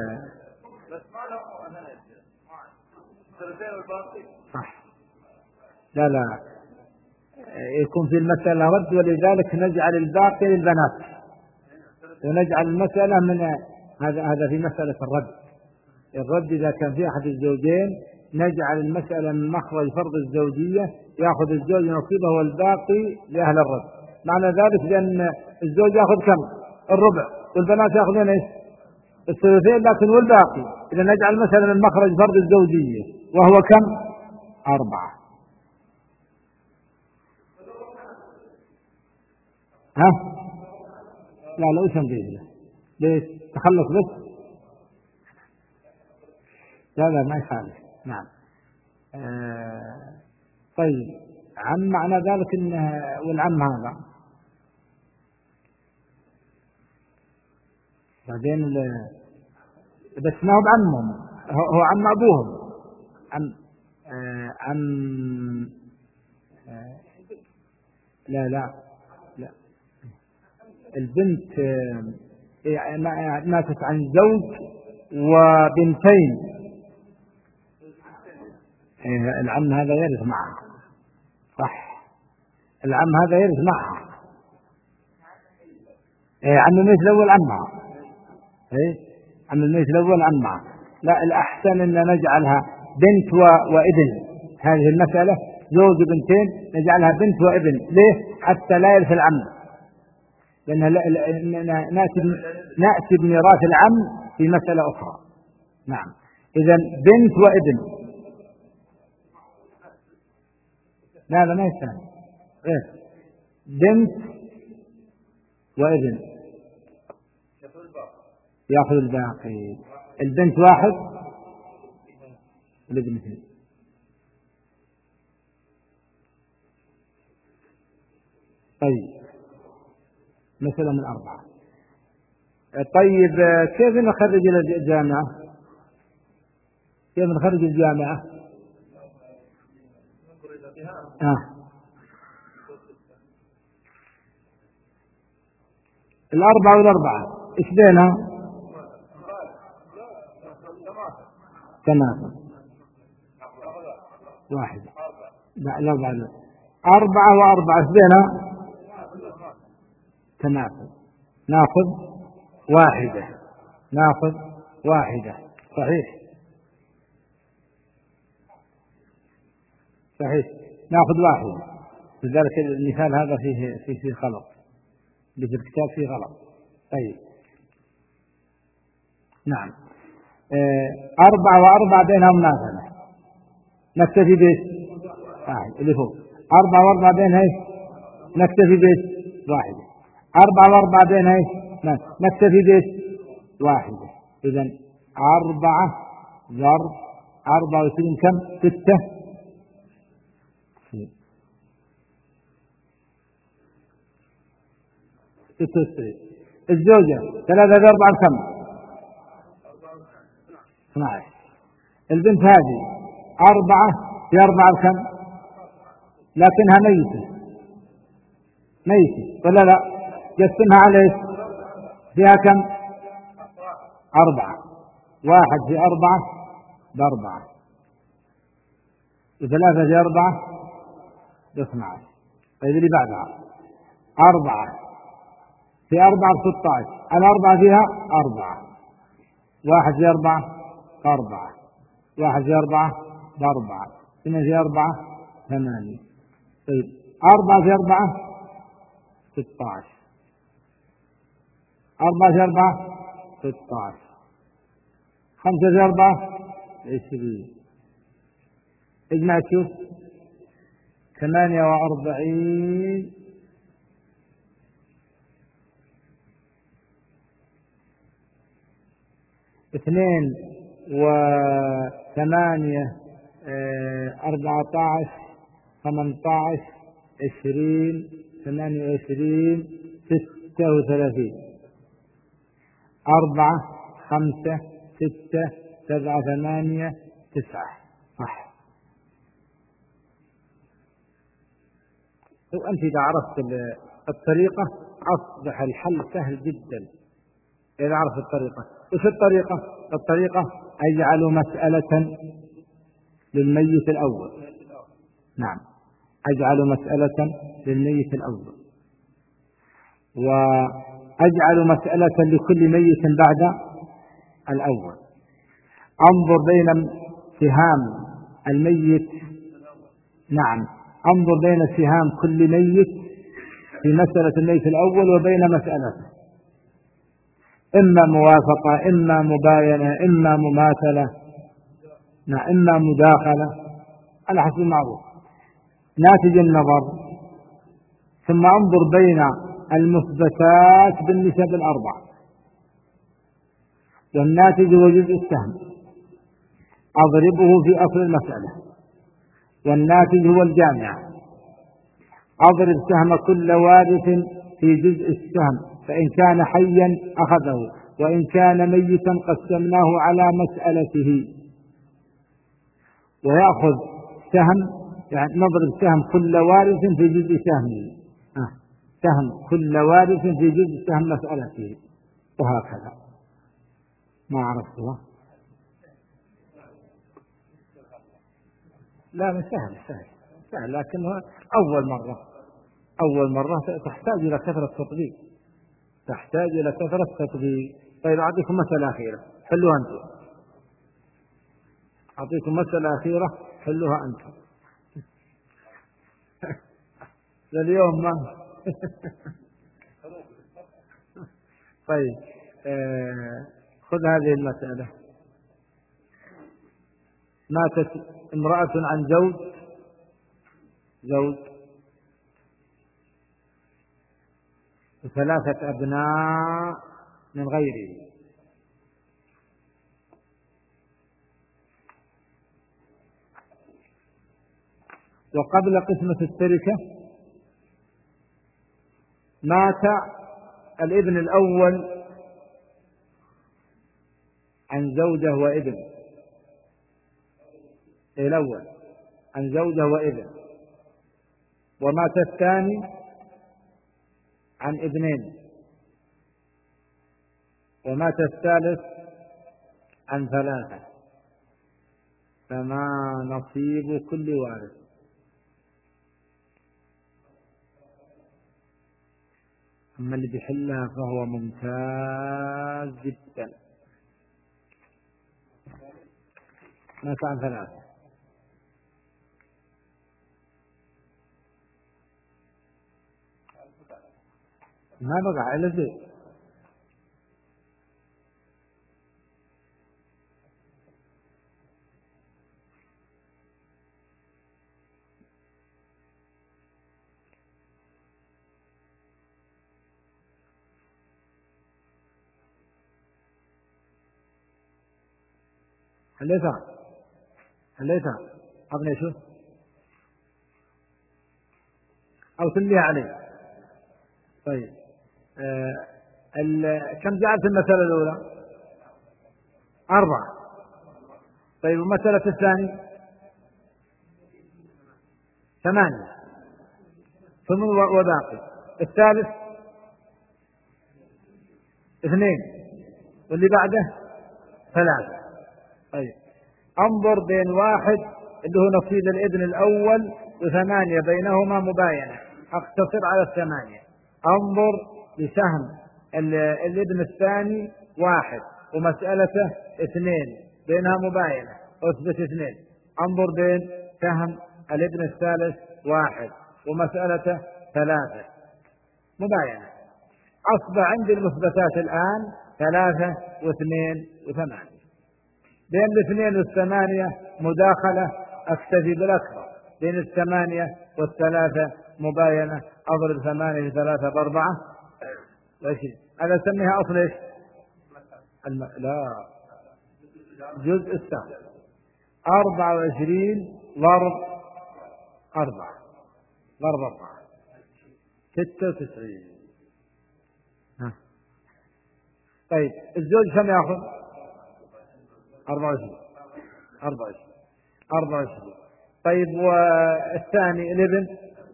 صح. لا يكون في المسألة رد، ولذلك نجعل الباقي للبنات، ونجعل المسألة من هذا في مسألة الرد إذا كان في أحد الزوجين نجعل المسألة من مخرج فرض الزوجية، يأخذ الزوج نصيبه والباقي لأهل الرد. معنى ذلك بأن الزوج يأخذ كم؟ الربع، والبنات يأخذون إيش؟ الثلثين، لكن والباقي إذا نجعل مثلا من مخرج فرض الزوجية وهو كم؟ 4. ها؟ لا وش نضيف له؟ ليش؟ تخلص بس؟ لا ما يخالف. نعم. طيب عم معنى ذلك انه والعم هذا بعدين بس ما هو بعمهم، هو عم ابوهم، عم لا البنت ماتت عن زوج وبنتين، العم هذا يرث معها. صح، العم هذا يرث معها. عم الميت الأول عمها. عم الميت الأول عمها. لا، الأحسن أن نجعلها بنت وابن. هذه المسألة زوج بنتين نجعلها بنت وابن. ليه؟ حتى لا يرث العم، لأن نأتي بميراث العم في مسألة أخرى. نعم. إذا بنت وابن. لا ما يستاهل. بنت وابن يأخذ الباقي. البنت 1 والابن 2. طيب مثلا من 4. طيب كيف نخرج الجامعة؟ كيف نخرج الجامعة؟ 4 وال4 إيش بينها؟ تناسب 1. لا بعد 4 و4 إيش بينها؟ تناسب. ناخذ 1. ناخذ 1. صحيح ناخذ 1. لذلك المثال هذا فيه غلط، اللي في الكتاب فيه غلط. طيب نعم. 4 و4 بينها مناسبة، نكتفي بإيش؟ 1 اللي فوق. 4 و4 بينها إيش؟ نكتفي بإيش؟ 1. 4 و4 بينها إيش؟ نكتفي بإيش؟ 1. إذا 4 ضرب 24 كم؟ 6. الزوجة 3 في 4 كم؟ 12. البنت هذه 4 في 4 كم؟ لكنها ميتة ولا لا؟ قسمها على ايش؟ فيها كم؟ 4. 1 في 4 ب4، 3 في 4 ب12. طيب اللي بعدها 4 في 4 ب16. 4 فيها 4. 1 في 4 4. 1 في 4 ب4. 2 في 4 8. طيب 4 في 4 16. 4 في 4 16. 5 في 4 20. اجمع شوف 48. 2 و8 14 18 20 28 36. 4 5 6 7 8 9. صح. وأنت إذا عرفت الطريقة أصبح الحل سهل جدا. إذا عرفت الطريقة. وش الطريقة أجعل مسألة للميت الأول. نعم، أجعل مسألة للميت الأول، وأجعل مسألة لكل ميت بعد الأول. أنظر بين سهام الميت. نعم، أنظر بين سهام كل ميت في مسألة الميت الأول وبين مسألته، إما موافقة، إما مباينة، إما مماثلة، إما مداخلة، على حسب المعروف. ناتج النظر، ثم انظر بين المثبتات بالنسب الأربع، والناتج هو جزء السهم، أضربه في أصل المسألة، والناتج هو الجامع، أضرب سهم كل وارث في جزء السهم، فإن كان حيا أخذه، وإن كان ميتا قسمناه على مسألته. ويأخذ سهم، يعني نضرب سهم كل وارث في جزء سهمه، سهم كل وارث في جزء سهم مسألته، وهكذا. ما عرفتها؟ لا، من سهل، لكنه أول مرة تحتاج إلى كثرة تطبيق. طيب أعطيكم مسألة أخيرة حلوها أنتم. أعطيكم مسألة أخيرة حلوها أنتم. لليوم ما طيب، خذ هذه المسألة. ماتت امرأة عن زوج وثلاثة أبناء من غيره، وقبل قسمة التركة مات الابن الأول عن زوجة وابن، الأول عن زوجة وابن، ومات الثاني عن ابنين، ومات الثالث عن ثلاثة، فما نصيب كل وارث؟ أما اللي بيحلها فهو ممتاز جدا. مات عن ثلاثة، ما بقى إلا زي حليتها أبني شو أو تمليها عليه. طيب، كم جعلت المسألة الأولى؟ 4. طيب، المسألة الثانية 8 ثم وباقي. الثالث 2 واللي بعده 3. طيب، انظر بين واحد اللي هو نصيب الابن الأول و8 بينهما مباينة، اقتصر على 8. انظر بسهم الابن الثاني 1 ومسألته 2 بينها مباينة، اثبت 2. انظر بين سهم الابن الثالث 1 ومسألته 3 مباينة. أصبح عندي المثبتات الآن 3 و2 و8. بين 2 و8 مداخلة، أكتفي بالأكبر. بين 8 و3 مباينة، أضرب 8 في 3 ب4 هذا أسميها أصل إيش؟ لا، جزء السهم. 24 ضرب 4 96. طيب، الزوج كم يأخذ؟ 24. طيب، والثاني الابن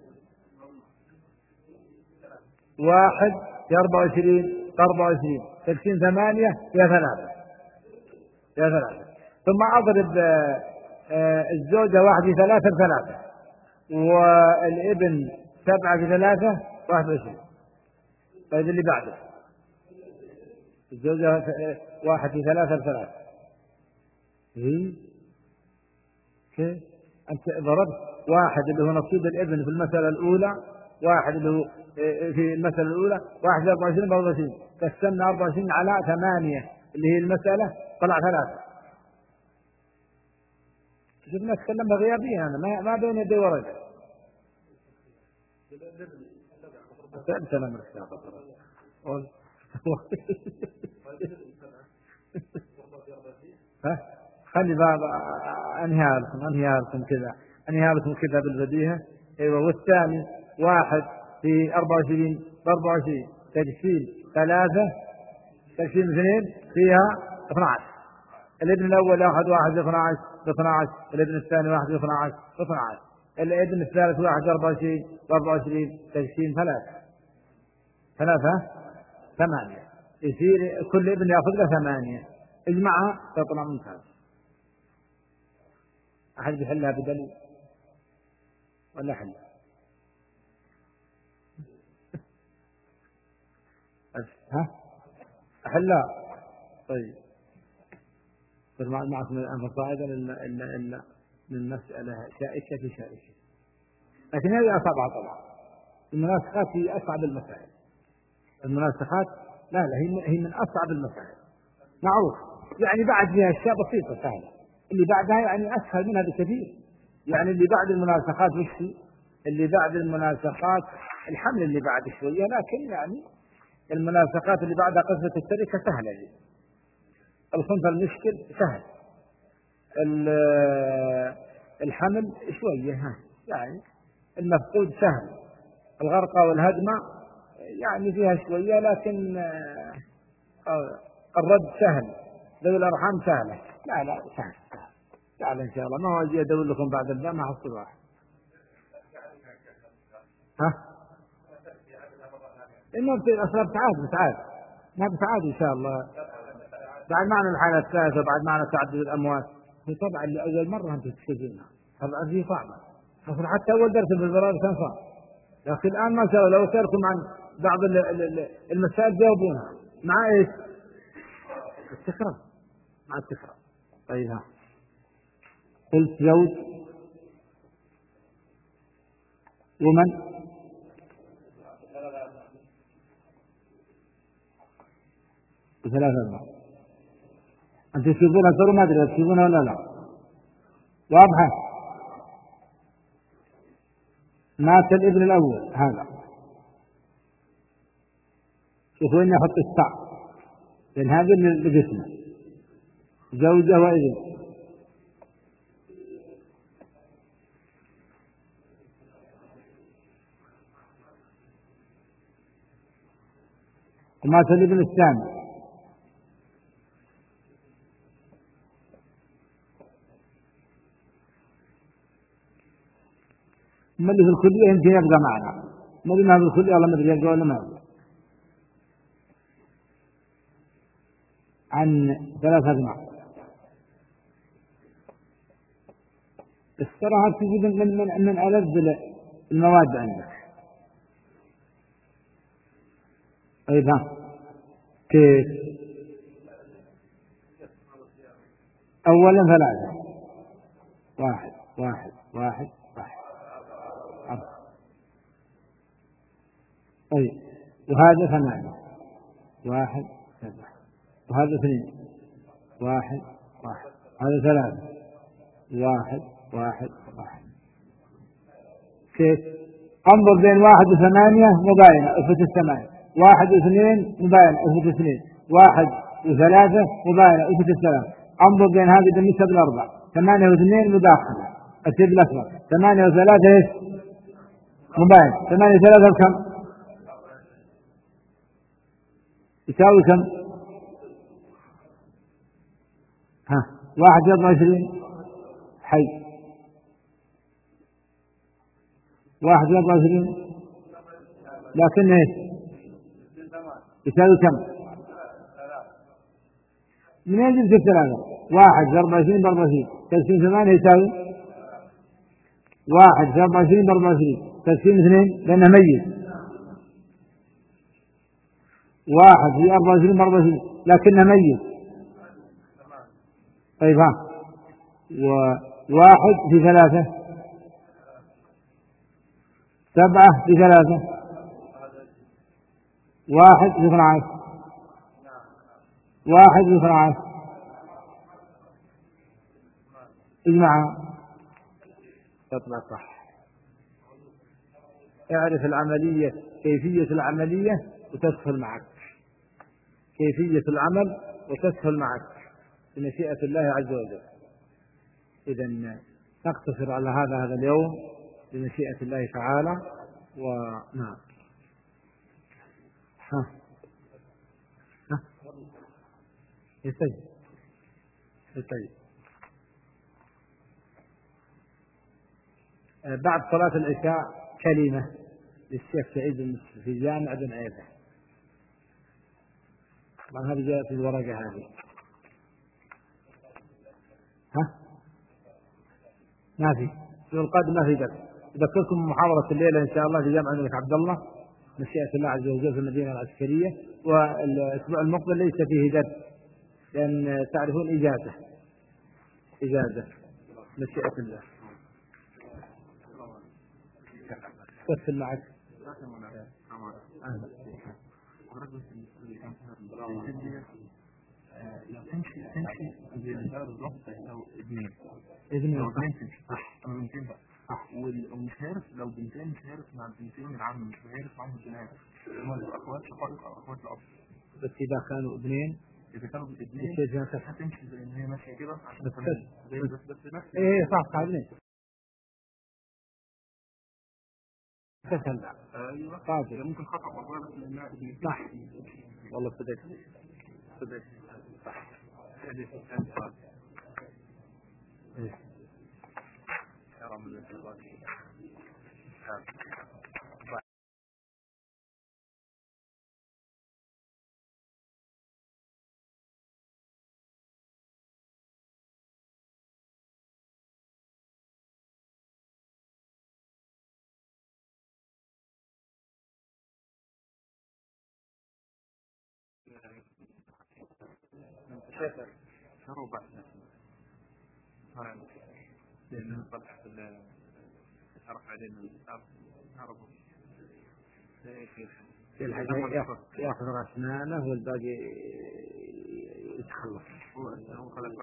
1 في 24 تقسيم 8 فيها 3. ثم أضرب الزوجة 1 في 3 ب3، والابن 7 في 3 21. طيب، اللي بعده الزوجة 1 في 3 ب3. كيف أنت ضربت 1 اللي هو نصيب الابن في المسألة الأولى واحد اللي هو في المسألة الأولى 1 في 24 ب 24، قسمنا 24 على 8 اللي هي المسألة طلع 3. شفنا أتكلم بغيابية أنا ما بين يدي ورقة. سلام خلي باب أنهيها لكم كذا بالبديهة. أيوة. والثاني 1 في 24 ب 24 تقسيم 3 تقسيم 2 فيها 12. الابن الأول يأخذ 1 في 12 ب 12، الابن الثاني 1 في 12 ب 12، الابن الثالث 1 في 24 ب 24 تقسيم 3 8. يصير كل ابن يأخذ له 8، اجمعها تطلع ممتاز. أحد يحلها بدليل ولا حل؟ أحلها. طيب معكم الآن فصائدا إلا من مسألة شائكة في شائكة، لكن هذه أصعبها طبعا. المناسخات هي أصعب المسائل. المناسخات لا هي من أصعب المسائل معروف. يعني بعد فيها أشياء بسيطة سهلة، اللي بعدها يعني أسهل منها بكثير. يعني اللي بعد المناسخات وش اللي بعد المناسخات الحمل اللي بعد شوية، لكن يعني المناسخات اللي بعدها قسمة التركة سهلة. الخنثى المشكل سهل، الحمل شوية يعني المفقود سهل، الغرقة والهدمة يعني فيها شوية، لكن الرد سهل، ذوي الأرحام سهلة. لا سهل إن شاء الله. ما هو أجي أدور لكم بعد الباب ما حصل واحد. إنه أصلا بتعاد ما بتعاد إن شاء الله. بعد معنى الحالة الثالثة وبعد معنى تعدد الأموات. طبعا لأول مرة أنت تكتبونها طبعا هي صعبة، حتى أول درس في البرامج كان صعب، لكن الآن ما شاء الله لو سألكم عن بعض المسائل جاوبونها مع إيش؟ التكرار، مع التكرار. طيب قلت زوج ومن وثلاثة أبناء. أنت تشوفونها ترى ما أدري تشوفونها ولا لا؟ واضحة. مات الابن الأول هذا، شوفوا إني أحط التاء لأن هذا اللي باسمه زوجة وابن. ومات الابن الثاني. ما اللي في الكلية يمكن يبقى معنا، ما اللي ما في الكلية والله ما أدري يبقى ولا ما يبقى. عن 3 أبناء. الصراحة تجي من ألذ المواد عندك. طيب كيف؟ أولا 3 1 طيب وهذا 8 1 7 وهذا 2 1 هذا 3 1 كيف؟ انظر بين 1 و8 مباينة اثبت 8، 1 و2 مباينة اثبت 2، 1 و3 مباينة اثبت 3. انظر بين هذه بالنسبة بالأربع 8 و2 مداخلة اكتب الأسود 8 و3 ايش؟ مباين. 8 و3 بكم؟ يساوي كم؟ 1 في 24 حي 1 في 24 لكن ايش؟ يساوي كم؟ من يجب في 3 1 في 24 ب 24 تقسيم 8 يساوي 1 في 24 ب 24 تقسيم 2 لأنه ميت. 1 في 24 ب 24 لكنه ميت. طيب 1 في 3 7 ب3 1 ب12 1 ب12 اجمع تطلع صح. اعرف العملية، كيفية العملية وتسهل معك، كيفية العمل وتسهل معك بمشيئة الله عز وجل. إذا نقتصر على هذا اليوم بمشيئة الله تعالى. ونعم. ها طيب. بعد صلاة العشاء كلمة للشيخ سعيد المصري في جامع بن عيسى. طبعا هذه جاءت في الورقة هذه. ما في القادم ما في درس. أذكركم محاضرة الليلة إن شاء الله في جامع الملك عبد الله مشيئة الله عز وجل في المدينة العسكرية. والأسبوع المقبل ليس فيه درس لأن تعرفون إجازة مشيئة الله. بس معك لو تمشي بالضبط لو ابنين ومش عارف لو بنتين مش عارف مع البنتين العم مش عارف معهم البنات هم الاخوات شقائق او اخوات الاب. بس اذا كانوا ابنين هتمشي زي ما هي ماشيه كده عشان بس نفس صح قاعدين ايوه قادر ممكن خطا والله صح والله صدق صح. شروا بعد لأنه طلع الشرف علينا عربه ياخذ راس ماله والباقي يتخلص. هو خلق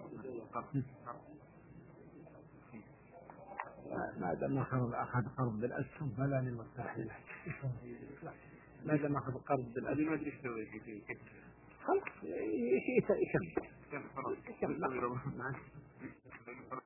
ما دام أخذ قرض بالأسهم فلا للمصلحة له. ما دام أخذ قرض بالأسهم ما أدري شو خلاص يكمل.